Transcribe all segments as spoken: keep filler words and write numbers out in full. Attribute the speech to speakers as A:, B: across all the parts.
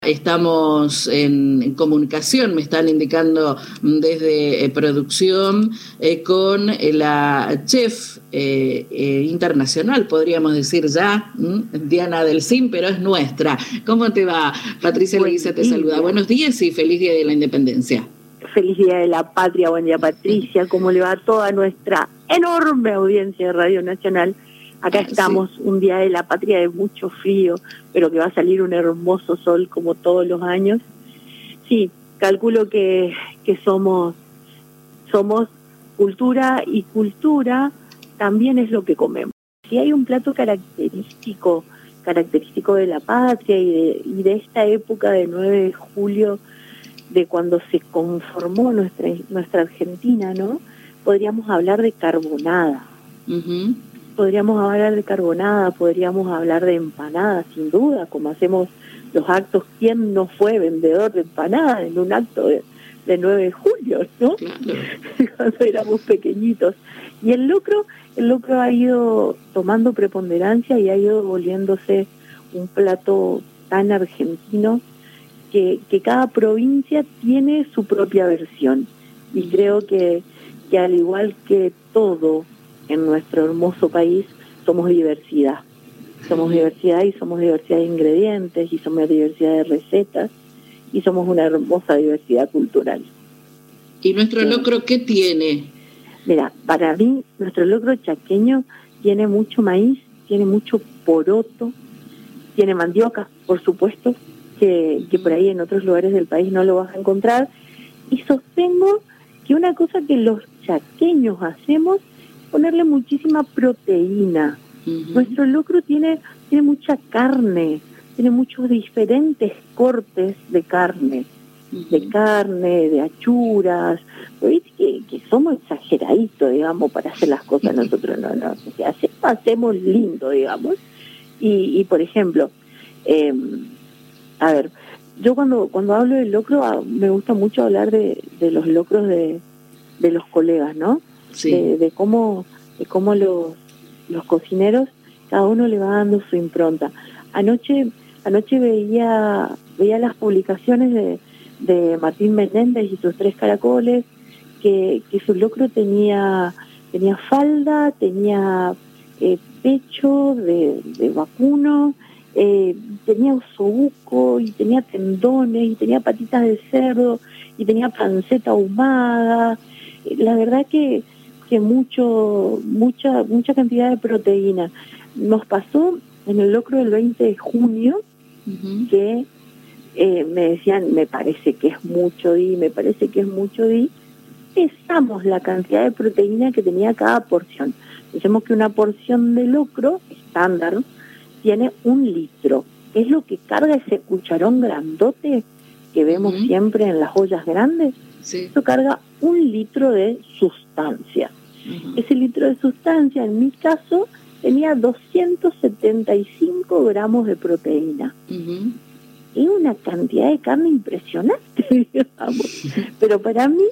A: Estamos en, en comunicación, me están indicando desde eh, producción, eh, con eh, la chef eh, eh, internacional, podríamos decir ya, ¿m? Diana Delcín, pero es nuestra. ¿Cómo te va? Patricia Leguiza te saluda. Buenos días y feliz Día de la Independencia.
B: Feliz Día de la Patria, buen día Patricia, ¿cómo le va a toda nuestra enorme audiencia de Radio Nacional? Acá ah, estamos, sí. Un Día de la Patria de mucho frío, pero que va a salir un hermoso sol como todos los años. Sí, calculo que, que somos, somos cultura, y cultura también es lo que comemos. Si hay un plato característico, característico de la patria y de, y de esta época de nueve de julio, de cuando se conformó nuestra, nuestra Argentina, ¿no? Podríamos hablar de carbonada. Uh-huh. Podríamos hablar de carbonada, podríamos hablar de empanadas, sin duda, como hacemos los actos. ¿Quién no fue vendedor de empanadas en un acto de, de nueve de julio, no? Claro. Cuando éramos pequeñitos. Y el locro, el locro ha ido tomando preponderancia y ha ido volviéndose un plato tan argentino que, que cada provincia tiene su propia versión. Y creo que, que al igual que todo en nuestro hermoso país, somos diversidad. Somos diversidad y somos diversidad de ingredientes y somos diversidad de recetas y somos una hermosa diversidad cultural.
A: ¿Y nuestro locro qué tiene?
B: Mira, para mí, nuestro locro chaqueño tiene mucho maíz, tiene mucho poroto, tiene mandioca, por supuesto, que, que por ahí en otros lugares del país no lo vas a encontrar. Y sostengo que una cosa que los chaqueños hacemos, ponerle muchísima proteína. Uh-huh. Nuestro locro tiene, tiene mucha carne, tiene muchos diferentes cortes de carne, uh-huh. de carne, de achuras. ¿Veis que, que somos exageraditos, digamos, para hacer las cosas nosotros? No, no, o sea, hacemos, hacemos lindo, digamos. Y, y por ejemplo, eh, a ver, yo cuando cuando hablo del locro, me gusta mucho hablar de, de los locros de, de los colegas, ¿no? Sí. De, de cómo de cómo los los cocineros cada uno le va dando su impronta. Anoche anoche veía veía las publicaciones de, de Martín Menéndez y sus tres caracoles, que, que su locro tenía tenía falda, tenía eh, pecho de, de vacuno, eh, tenía osobuco y tenía tendones y tenía patitas de cerdo y tenía panceta ahumada. La verdad que que mucho mucha mucha cantidad de proteína. Nos pasó en el locro del veinte de junio, uh-huh. que eh, me decían, me parece que es mucho di, me parece que es mucho di. Pesamos la cantidad de proteína que tenía cada porción. Decimos que una porción de locro estándar tiene un litro. Es lo que carga ese cucharón grandote que vemos uh-huh. siempre en las ollas grandes. Sí. Eso carga un litro de sustancia. Uh-huh. Ese litro de sustancia, en mi caso, tenía doscientos setenta y cinco gramos de proteína. Uh-huh. Y una cantidad de carne impresionante, digamos. Pero para mí,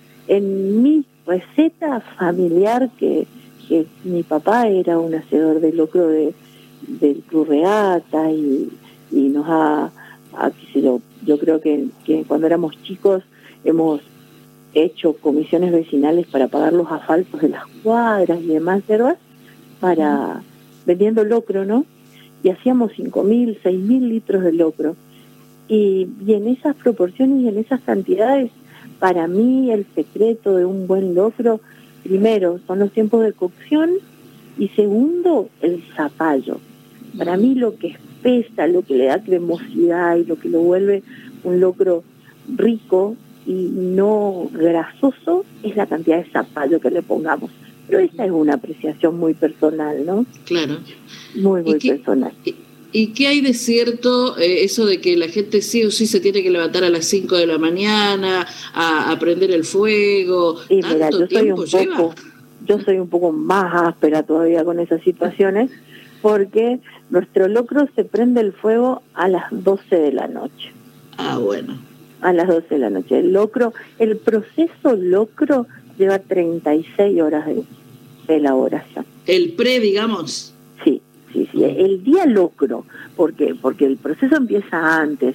B: en mi receta familiar, que, que mi papá era un hacedor de locro de, del Cruz Reata y, y nos ha, ha yo, yo creo que, que cuando éramos chicos hemos hecho comisiones vecinales para pagar los asfaltos de las cuadras y demás hierbas, para vendiendo locro, ¿no? Y hacíamos cinco mil, seis mil litros de locro. Y, y en esas proporciones y en esas cantidades, para mí el secreto de un buen locro, primero, son los tiempos de cocción, y segundo, el zapallo. Para mí lo que espesa, lo que le da cremosidad y lo que lo vuelve un locro rico y no grasoso es la cantidad de zapallo que le pongamos. Pero esta es una apreciación muy personal, ¿no?
A: Claro.
B: Muy, muy
A: ¿Y qué,
B: personal.
A: Y, ¿Y qué hay de cierto eh, eso de que la gente sí o sí se tiene que levantar a las cinco de la mañana a, a prender el fuego?
B: Y mira, yo soy un
A: lleva?
B: poco, yo soy un poco más áspera todavía con esas situaciones, porque nuestro locro se prende el fuego a las doce de la noche.
A: Ah, bueno.
B: A las doce de la noche. El locro, el proceso locro lleva treinta y seis horas de, de elaboración.
A: ¿El pre, digamos?
B: Sí, sí, sí. El día locro, ¿por qué? Porque el proceso empieza antes.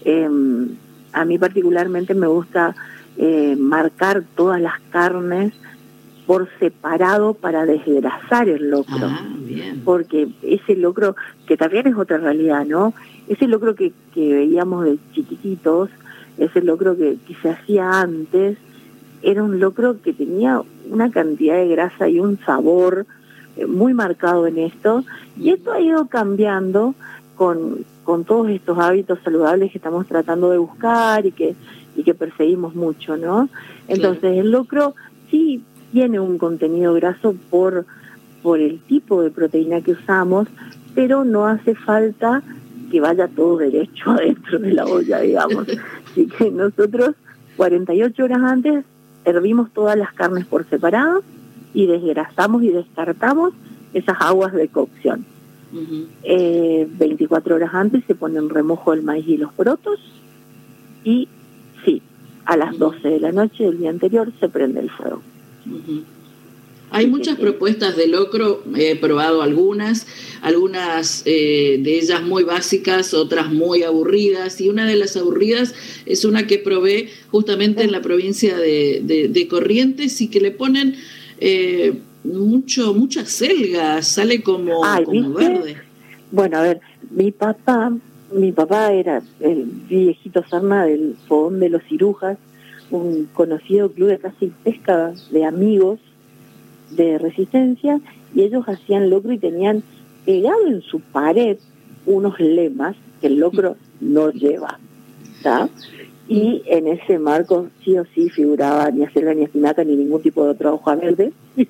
B: Eh, a mí particularmente me gusta eh, marcar todas las carnes por separado para desgrasar el locro.
A: Ah, bien.
B: Porque ese locro, que también es otra realidad, ¿no? Ese locro que, que veíamos de chiquititos, ese locro que, que se hacía antes, era un locro que tenía una cantidad de grasa y un sabor eh, muy marcado en esto, y esto ha ido cambiando con, con todos estos hábitos saludables que estamos tratando de buscar y que, y que perseguimos mucho, ¿no? Entonces, claro, el locro sí tiene un contenido graso por, por el tipo de proteína que usamos, pero no hace falta que vaya todo derecho adentro de la olla, digamos. Así que nosotros, cuarenta y ocho horas antes, hervimos todas las carnes por separado y desgrasamos y descartamos esas aguas de cocción. Uh-huh. eh, veinticuatro horas antes se pone en remojo el maíz y los porotos, y sí, a las doce de la noche del día anterior se prende el fuego.
A: Uh-huh. Hay muchas propuestas de locro, he probado algunas, algunas eh, de ellas muy básicas, otras muy aburridas, y una de las aburridas es una que probé justamente en la provincia de, de, de Corrientes, y que le ponen eh, mucho mucha selga, sale como,
B: Ay,
A: como verde.
B: Bueno, a ver, mi papá, mi papá era el viejito Sarna del Fogón de los Cirujas, un conocido club de caza y pesca de amigos de Resistencia, y ellos hacían locro y tenían pegado en su pared unos lemas que el locro no lleva, ¿está? Y en ese marco sí o sí figuraba ni acelga, ni espinaca, ni ningún tipo de otra hoja verde.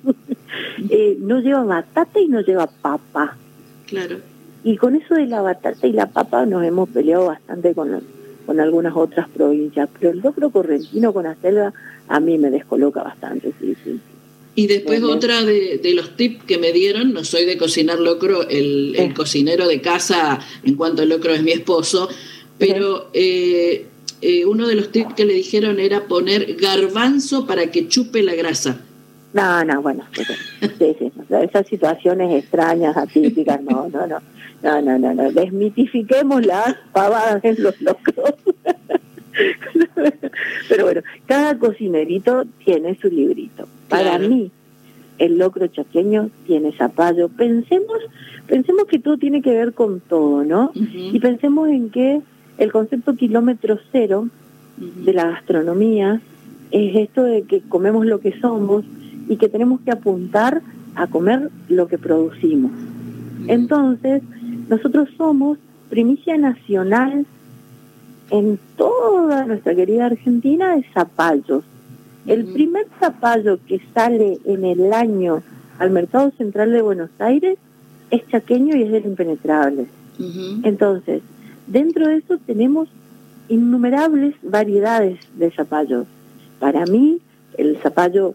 B: eh, no lleva batata y no lleva papa.
A: Claro.
B: Y con eso de la batata y la papa nos hemos peleado bastante con, con algunas otras provincias, pero el locro correntino con acelga a mí me descoloca bastante, sí, sí.
A: Y después Bien, otra de, de los tips que me dieron, no soy de cocinar locro, el, el cocinero de casa en cuanto al locro es mi esposo, pero eh, eh, uno de los tips que le dijeron era poner garbanzo para que chupe la grasa.
B: No, no, bueno, sí, sí, o sea, esas situaciones extrañas, atípicas, no, no, no, no, no, no, no. Desmitifiquemos las pavadas en los locros. Pero bueno, cada cocinerito tiene su librito. Para claro. mí, el locro chaqueño tiene zapallo. Pensemos, pensemos que todo tiene que ver con todo, ¿no? Uh-huh. Y pensemos en que el concepto kilómetro cero uh-huh. de la gastronomía es esto de que comemos lo que somos y que tenemos que apuntar a comer lo que producimos. Uh-huh. Entonces, nosotros somos primicia nacional en toda nuestra querida Argentina de zapallos. El uh-huh. primer zapallo que sale en el año al mercado central de Buenos Aires es chaqueño y es del Impenetrable. Uh-huh. Entonces, dentro de eso tenemos innumerables variedades de zapallos. Para mí, el zapallo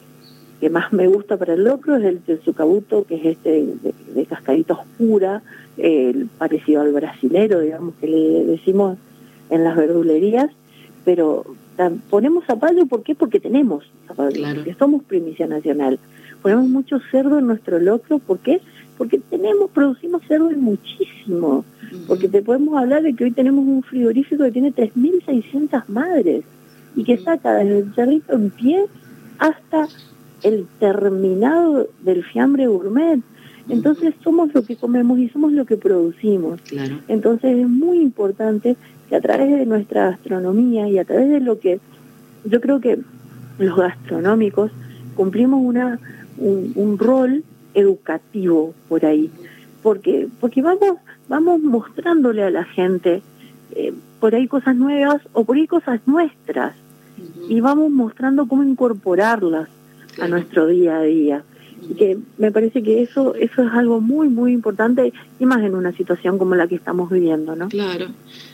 B: que más me gusta para el locro es el Telsucabuto, que es este de, de cascarita oscura, eh, parecido al brasilero, digamos, que le decimos en las verdulerías, pero ponemos zapallo, ¿por qué? Porque tenemos zapallo, claro. Porque somos primicia nacional. Ponemos mucho cerdo en nuestro locro, ¿por qué? Porque tenemos, producimos cerdo y muchísimo, uh-huh. porque te podemos hablar de que hoy tenemos un frigorífico que tiene tres mil seiscientas madres, y que uh-huh. saca desde el cerrito en pie hasta el terminado del fiambre gourmet. Entonces uh-huh. somos lo que comemos y somos lo que producimos. Claro. Entonces es muy importante que a través de nuestra gastronomía y a través de lo que yo creo que los gastronómicos cumplimos una un, un rol educativo por ahí, porque porque vamos vamos mostrándole a la gente eh, por ahí cosas nuevas o por ahí cosas nuestras uh-huh. y vamos mostrando cómo incorporarlas claro. a nuestro día a día. Y que me parece que eso eso es algo muy muy importante, y más en una situación como la que estamos viviendo, ¿no?
A: Claro.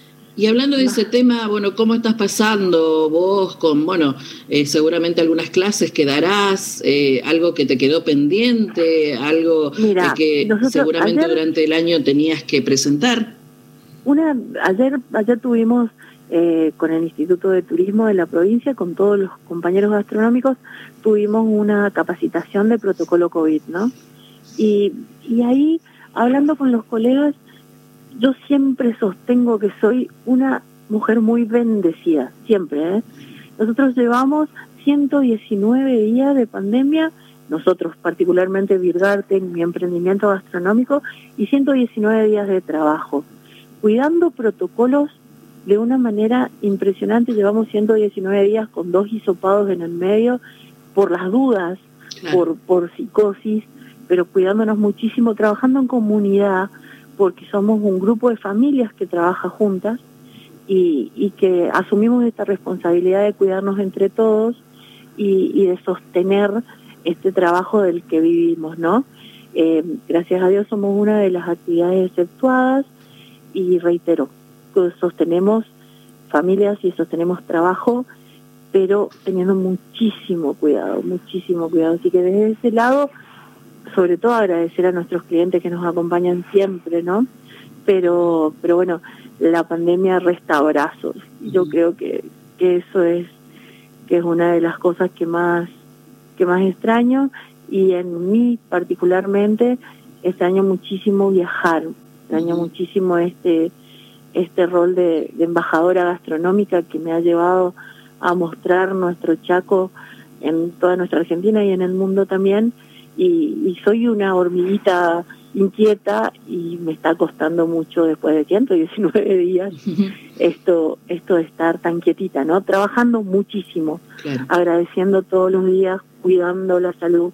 A: Y hablando de ese tema, bueno, ¿cómo estás pasando vos con, bueno, eh, seguramente algunas clases que darás, eh, algo que te quedó pendiente, algo
B: Mira,
A: eh, que seguramente ayer, durante el año tenías que presentar?
B: Una, ayer, ayer tuvimos eh, con el Instituto de Turismo de la provincia, con todos los compañeros gastronómicos, tuvimos una capacitación de protocolo COVID, ¿no? Y, y ahí, hablando con los colegas, yo siempre sostengo que soy una mujer muy bendecida, siempre, ¿eh? Nosotros llevamos ciento diecinueve días de pandemia, nosotros particularmente Virgarten, mi emprendimiento gastronómico, y ciento diecinueve días de trabajo, cuidando protocolos de una manera impresionante. Llevamos ciento diecinueve días con dos hisopados en el medio, por las dudas, claro. por, por psicosis, pero cuidándonos muchísimo, trabajando en comunidad, porque somos un grupo de familias que trabaja juntas y, y que asumimos esta responsabilidad de cuidarnos entre todos y, y de sostener este trabajo del que vivimos, ¿no? Eh, gracias a Dios somos una de las actividades exceptuadas y reitero, sostenemos familias y sostenemos trabajo, pero teniendo muchísimo cuidado, muchísimo cuidado. Así que desde ese lado, sobre todo agradecer a nuestros clientes que nos acompañan siempre, ¿no? Pero, pero bueno, la pandemia resta abrazos. Yo creo que, que eso es, que es una de las cosas que más, que más extraño, y en mí particularmente extraño muchísimo viajar, extraño muchísimo este, este rol de, de embajadora gastronómica que me ha llevado a mostrar nuestro Chaco en toda nuestra Argentina y en el mundo también, y, y soy una hormiguita inquieta y me está costando mucho después de ciento diecinueve días esto esto de estar tan quietita, ¿no? Trabajando muchísimo, claro. Agradeciendo todos los días, cuidando la salud,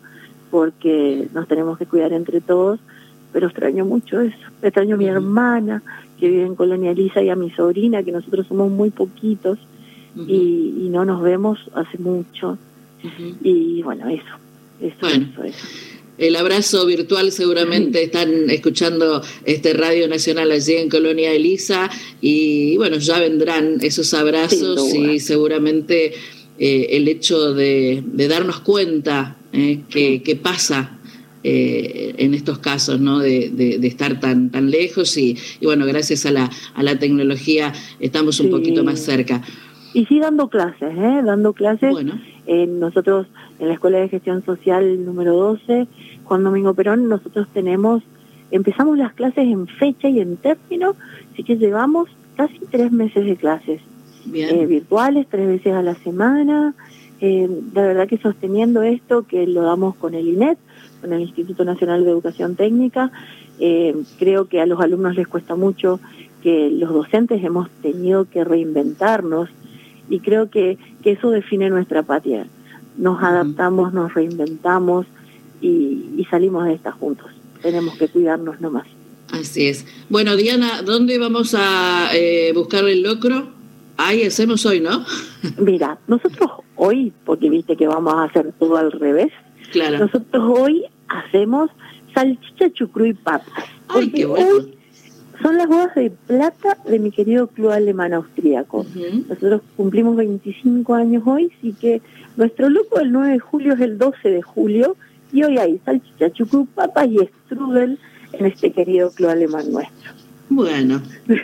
B: porque nos tenemos que cuidar entre todos, pero extraño mucho eso. Extraño a mi uh-huh. hermana, que vive en Colonia Elisa, y a mi sobrina, que nosotros somos muy poquitos, uh-huh. y, y no nos vemos hace mucho. Uh-huh. Y bueno, eso, eso, bueno. eso, eso.
A: El abrazo virtual, seguramente están escuchando este Radio Nacional allí en Colonia Elisa, y bueno, ya vendrán esos abrazos, sí, y seguramente eh, el hecho de, de darnos cuenta eh, que, que pasa eh, en estos casos, ¿no? De, de, de estar tan tan lejos, y, y bueno, gracias a la a la tecnología estamos un sí. poquito más cerca.
B: Y sí, dando clases, ¿eh? Dando clases. Bueno. Eh, nosotros en la Escuela de Gestión Social número doce, Juan Domingo Perón, nosotros tenemos, empezamos las clases en fecha y en término, así que llevamos casi tres meses de clases eh, virtuales, tres veces a la semana. Eh, la verdad que sosteniendo esto, que lo damos con el I N E T, con el Instituto Nacional de Educación Técnica, eh, creo que a los alumnos les cuesta mucho, que los docentes hemos tenido que reinventarnos, y creo que, que eso define nuestra patria. Nos adaptamos, nos reinventamos y, y salimos de esta juntos. Tenemos que cuidarnos nomás.
A: Así es. Bueno, Diana, ¿dónde vamos a eh, buscar el locro? Ahí hacemos hoy, ¿no?
B: Mira, nosotros hoy, porque viste que vamos a hacer todo al revés, claro. Nosotros hoy hacemos salchicha, chucrú y papas.
A: ¡Ay, qué bueno!
B: Hoy son las bodas de plata de mi querido Club Alemán Austríaco. Uh-huh. Nosotros cumplimos veinticinco años hoy, así que nuestro loco del nueve de julio es el doce de julio, y hoy hay salchicha, chucrú, papas y strudel en este querido Club Alemán nuestro.
A: Bueno,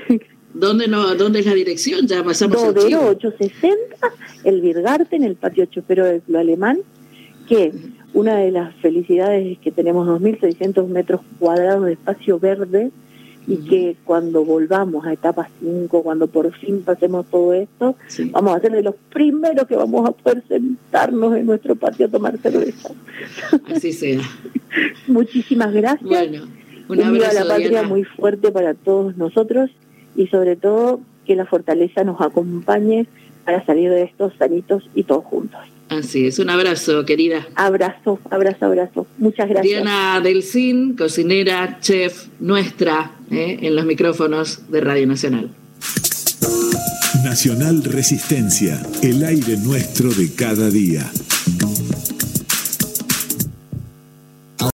A: ¿dónde no dónde es la dirección? Ya pasamos al chivo.
B: Dodero ochocientos sesenta, el Virgarten, en el patio chopero del Club Alemán, que una de las felicidades es que tenemos dos mil seiscientos metros cuadrados de espacio verde, y que cuando volvamos a etapa cinco, cuando por fin pasemos todo esto, sí. vamos a ser de los primeros que vamos a poder sentarnos en nuestro patio a tomar cerveza.
A: Así sea.
B: Muchísimas gracias.
A: Bueno, un,
B: un
A: abrazo,
B: viva la patria,
A: Diana.
B: Muy fuerte para todos nosotros, y sobre todo que la fortaleza nos acompañe para salir de estos sanitos y todos juntos.
A: Así es, un abrazo, querida.
B: Abrazo, abrazo, abrazo. Muchas gracias.
A: Diana Delcín, cocinera, chef nuestra, eh, en los micrófonos de Radio Nacional.
C: Nacional Resistencia, el aire nuestro de cada día.